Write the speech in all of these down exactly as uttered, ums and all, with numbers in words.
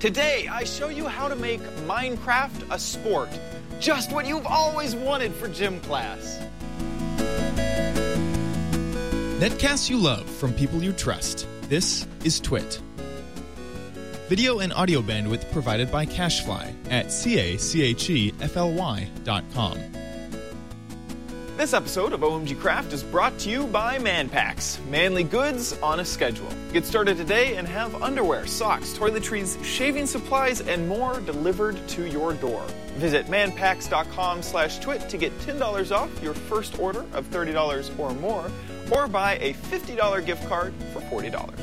Today, I show you how to make Minecraft a sport. Just what you've always wanted for gym class. Netcasts you love from people you trust. This is Twit. Video and audio bandwidth provided by CacheFly at C-A-C-H-E-F-L-Y dot com. This episode of O M G Craft is brought to you by Manpacks, manly goods on a schedule. Get started today and have underwear, socks, toiletries, shaving supplies, and more delivered to your door. Visit manpacks.com slash twit to get ten dollars off your first order of thirty dollars or more, or buy a fifty dollars gift card for forty dollars.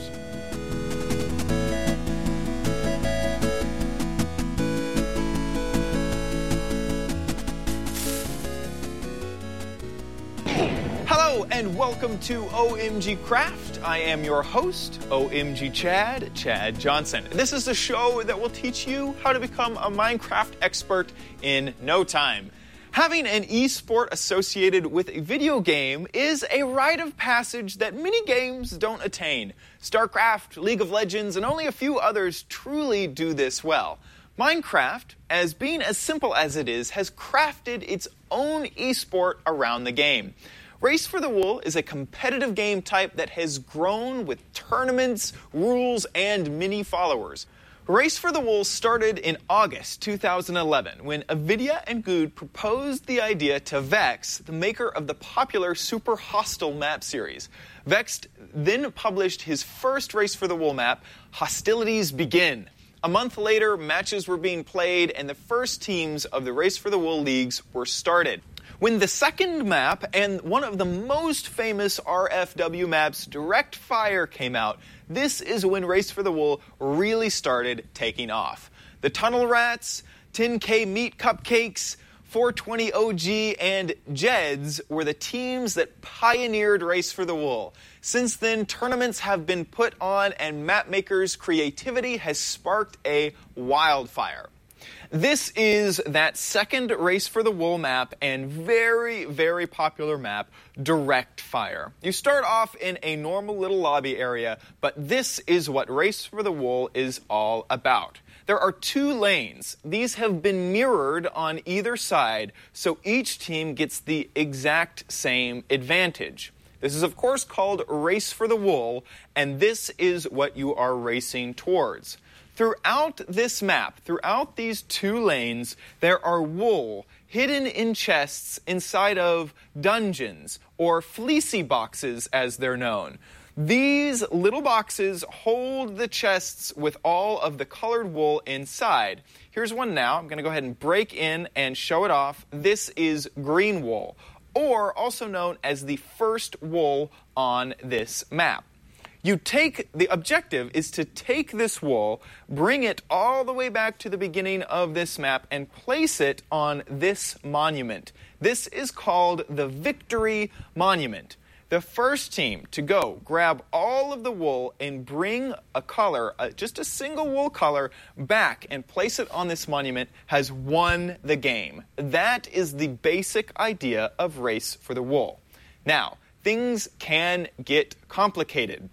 Hello and welcome to O M G Craft. I am your host, O M G Chad, Chad Johnson. This is the show that will teach you how to become a Minecraft expert in no time. Having an esport associated with a video game is a rite of passage that many games don't attain. StarCraft, League of Legends, and only a few others truly do this well. Minecraft, as being as simple as it is, has crafted its own esport around the game. Race for the Wool is a competitive game type that has grown with tournaments, rules, and many followers. Race for the Wool started in August two thousand eleven when Avidia and Good proposed the idea to Vex, the maker of the popular Super Hostile map series. Vex then published his first Race for the Wool map, Hostilities Begin. A month later, matches were being played and the first teams of the Race for the Wool leagues were started. When the second map and one of the most famous R F W maps, Direct Fire, came out, this is when Race for the Wool really started taking off. The Tunnel Rats, ten K Meat Cupcakes, four twenty O G, and Jeds were the teams that pioneered Race for the Wool. Since then, tournaments have been put on and mapmakers' creativity has sparked a wildfire. This is that second Race for the Wool map and very, very popular map, Direct Fire. You start off in a normal little lobby area, but this is what Race for the Wool is all about. There are two lanes. These have been mirrored on either side, so each team gets the exact same advantage. This is, of course, called Race for the Wool, and this is what you are racing towards. Throughout this map, throughout these two lanes, there are wool hidden in chests inside of dungeons, or fleecy boxes as they're known. These little boxes hold the chests with all of the colored wool inside. Here's one now. I'm going to go ahead and break in and show it off. This is green wool, or also known as the first wool on this map. You take, the objective is to take this wool, bring it all the way back to the beginning of this map, and place it on this monument. This is called the Victory Monument. The first team to go grab all of the wool and bring a color, uh, just a single wool color, back and place it on this monument has won the game. That is the basic idea of Race for the Wool. Now, things can get complicated.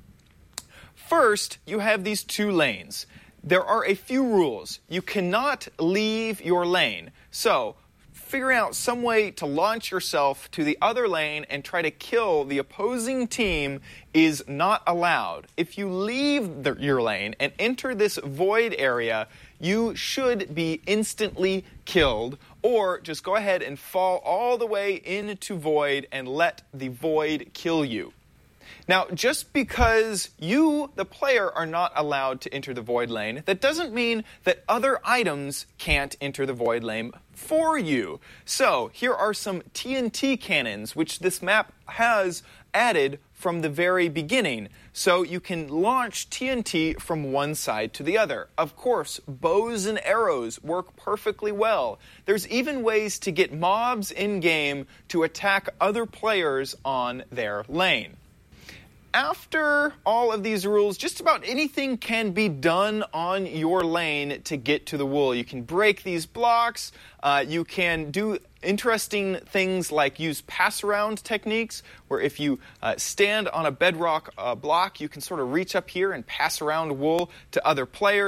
First, you have these two lanes. There are a few rules. You cannot leave your lane. So, figure out some way to launch yourself to the other lane and try to kill the opposing team is not allowed. If you leave the, your lane and enter this void area, you should be instantly killed, or just go ahead and fall all the way into void and let the void kill you. Now, just because you, the player, are not allowed to enter the void lane, that doesn't mean that other items can't enter the void lane for you. So, here are some T N T cannons, which this map has added from the very beginning. So you can launch T N T from one side to the other. Of course, bows and arrows work perfectly well. There's even ways to get mobs in-game to attack other players on their lane. After all of these rules, just about anything can be done on your lane to get to the wool. You can break these blocks. Uh, you can do interesting things like use pass-around techniques, where if you uh, stand on a bedrock uh, block, you can sort of reach up here and pass around wool to other players.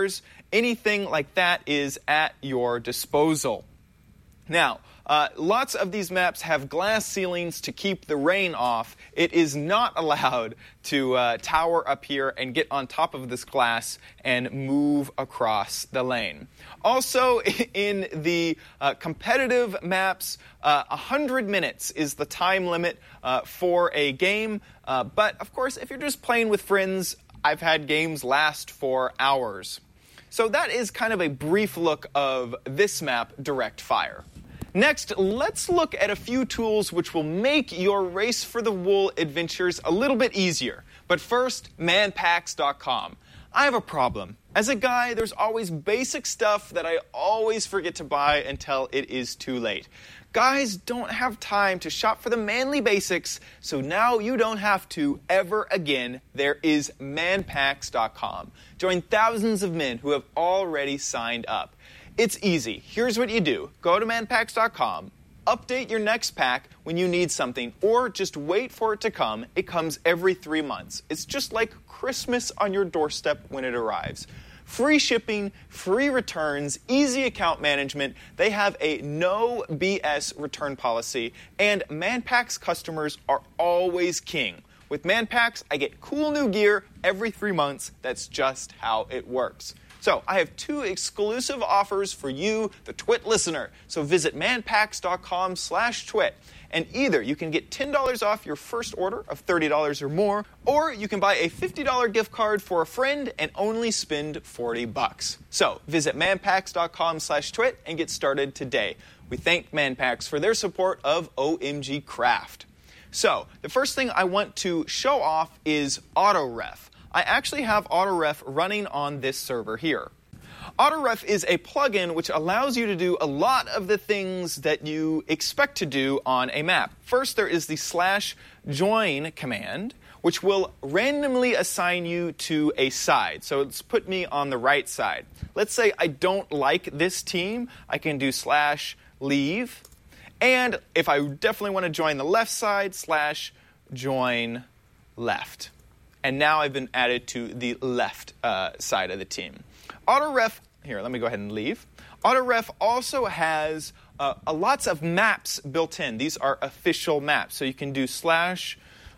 anything like that is at your disposal. Now, uh, lots of these maps have glass ceilings to keep the rain off. It is not allowed to uh, tower up here and get on top of this glass and move across the lane. Also, in the uh, competitive maps, uh, one hundred minutes is the time limit uh, for a game. Uh, but, of course, if you're just playing with friends, I've had games last for hours. So that is kind of a brief look of this map, Direct Fire. Next, let's look at a few tools which will make your Race for the Wool adventures a little bit easier. But first, man packs dot com. I have a problem. As a guy, there's always basic stuff that I always forget to buy until it is too late. Guys don't have time to shop for the manly basics, so now you don't have to ever again. There is man packs dot com. Join thousands of men who have already signed up. It's easy. Here's what you do. Go to man packs dot com, update your next pack when you need something, or just wait for it to come. It comes every three months. It's just like Christmas on your doorstep when it arrives. Free shipping, free returns, easy account management. They have a no B S return policy, and ManPacks customers are always king. With ManPacks, I get cool new gear every three months. That's just how it works. So I have two exclusive offers for you, the Twit listener. So visit man packs dot com slash twit. And either you can get ten dollars off your first order of thirty dollars or more, or you can buy a fifty dollars gift card for a friend and only spend forty bucks. So visit man packs dot com slash twit and get started today. We thank ManPacks for their support of O M G Craft. So the first thing I want to show off is AutoRef. I actually have AutoRef running on this server here. AutoRef is a plugin which allows you to do a lot of the things that you expect to do on a map. First, there is the slash join command, which will randomly assign you to a side. So let's put me on the right side. Let's say I don't like this team. I can do slash leave. And if I definitely want to join the left side, slash join left. And now I've been added to the left uh, side of the team. AutoRef, here, let me go ahead and leave. AutoRef also has uh, a lots of maps built in. These are official maps. So you can do slash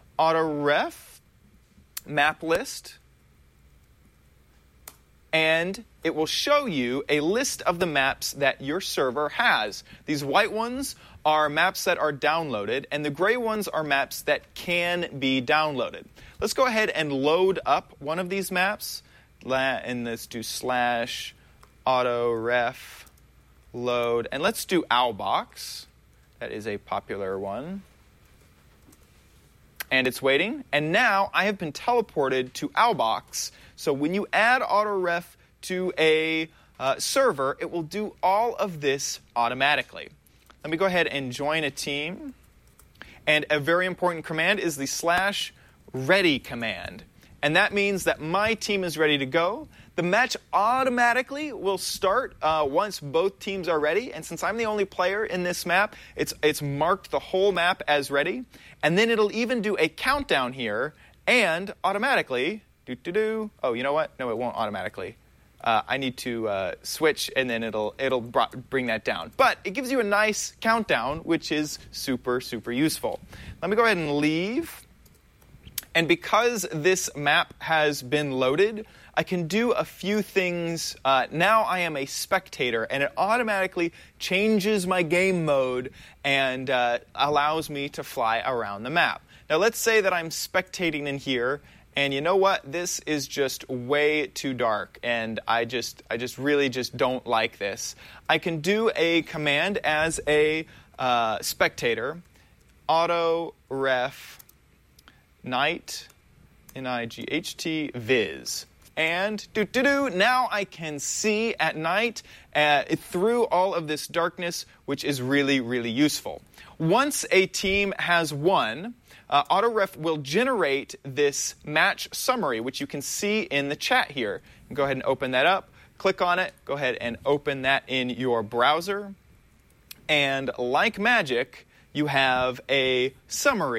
AutoRef map list, and it will show you a list of the maps that your server has. These white ones are maps that are downloaded, and the gray ones are maps that can be downloaded. Let's go ahead and load up one of these maps, and let's do slash AutoRef load, and let's do Owlbox. That is a popular one. And it's waiting, and now I have been teleported to Owlbox. So when you add AutoRef to a uh, server, it will do all of this automatically. Let me go ahead and join a team. And a very important command is the slash ready command. And that means that my team is ready to go. The match automatically will start uh, once both teams are ready. And since I'm the only player in this map, it's, it's marked the whole map as ready. And then it'll even do a countdown here and automatically, do-do-do. Oh, you know what? No, it won't automatically. Uh, I need to uh, switch, and then it'll it'll br- bring that down. But it gives you a nice countdown, which is super, super useful. Let me go ahead and leave. And because this map has been loaded, I can do a few things. Uh, now I am a spectator, and it automatically changes my game mode and uh, allows me to fly around the map. Now let's say that I'm spectating in here, and you know what? This is just way too dark, and I just I just really just don't like this. I can do a command as a uh, spectator, AutoRef night, N I G H T, viz. And do-do-do, now I can see at night uh, through all of this darkness, which is really, really useful. Once a team has won, uh, AutoRef will generate this match summary, which you can see in the chat here. Go ahead and open that up. Click on it. Go ahead and open that in your browser. And like magic, you have a summary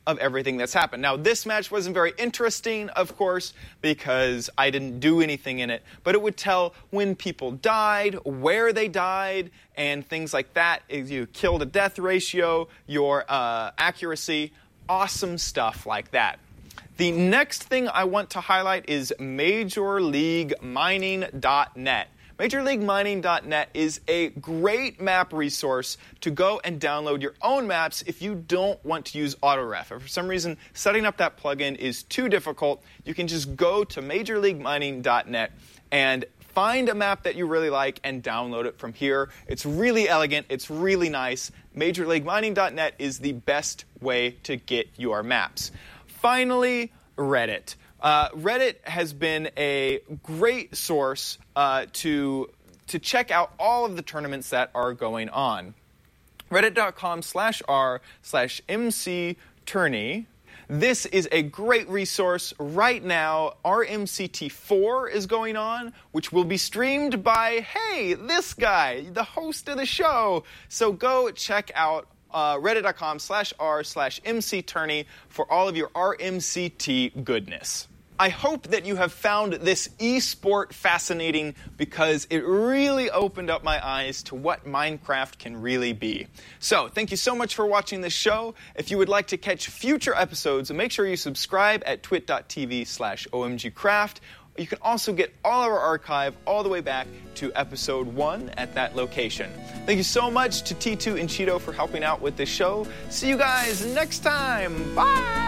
of everything that's happened. Now, this match wasn't very interesting, of course, because I didn't do anything in it, but it would tell when people died, where they died, and things like that. You kill to death ratio, your uh, accuracy, awesome stuff like that. The next thing I want to highlight is Major League Mining dot net. Major League Mining dot net is a great map resource to go and download your own maps if you don't want to use AutoRef. If for some reason setting up that plugin is too difficult, you can just go to Major League Mining dot net and find a map that you really like and download it from here. It's really elegant. It's really nice. Major League Mining dot net is the best way to get your maps. Finally, Reddit. Uh, Reddit has been a great source uh, to, to check out all of the tournaments that are going on. Reddit.com slash r slash MC Tourney. This is a great resource. Right now, R M C T four is going on, which will be streamed by, hey, this guy, the host of the show. So go check out Uh, reddit.com slash r slash MC Tourney for all of your R M C T goodness. I hope that you have found this e-sport fascinating because it really opened up my eyes to what Minecraft can really be. So, thank you so much for watching this show. If you would like to catch future episodes, make sure you subscribe at twit.tv slash omgcraft. You can also get all of our archive all the way back to episode one at that location. Thank you so much to T two and Cheeto for helping out with this show. See you guys next time. Bye!